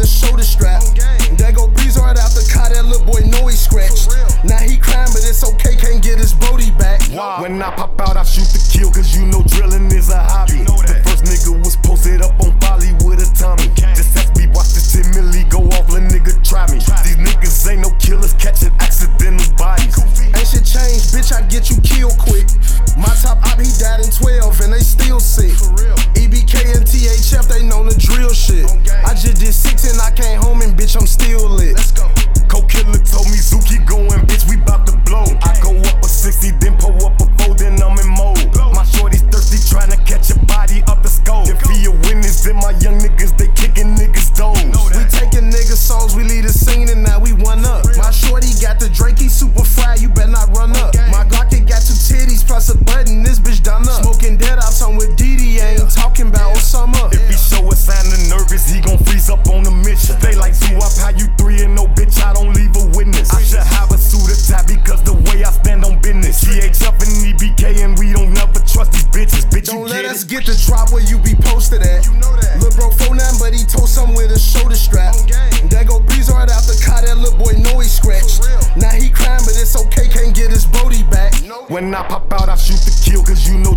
a shoulder strap. There go Breeze right out the car, that little boy know he scratched. Now he crying, but it's okay, can't get his Brody back. Wow. When I pop out, I shoot to kill, cause you know drilling is a hobby. The first nigga was posted up on Folly with a Tommy. Just ask me, watch the 10 milli go off, let nigga try me. These niggas ain't no killers, catching accidental bodies. Ain't shit changed, bitch, I get you killed quick. My top op, he died in 12 and they still sick. EBK and THF, they know the drill shit. I just did 6 and I came home and bitch, I'm still lit. Let's go. Coke Killer told me, Zoo, keep going, bitch, we bout to blow. I go up a 60, then pull up a 4, then I'm in mode. My shorty's thirsty, tryna catch a body up the skull. If he a witness, then my young niggas, they kicking niggas' doors. We taking niggas' souls, we leave the scene and now we one up. My shorty got the Drake, he super fried, you better not run up. My Glock, it got 2 titties plus a button, this bitch done up. Smoking dead out, I'm with Didi, ain't talking about Osama. If he show a sign of nervous, he gon' freeze up on the mission. They like Zoo up, how you 3 and no bitch, I don't leave a witness. I should have a suit of tie because the way I stand on business. THF and EBK and we don't never trust these bitches. Bitch, Don't you let get us it? get the drop where you be posted at. Lil' bro 49, but he told something with a shoulder strap. There go Breeze right out the car, that little boy know he scratched. Now he crying, but it's okay, can't get his Brody back. When I pop out, I shoot to kill, cause you know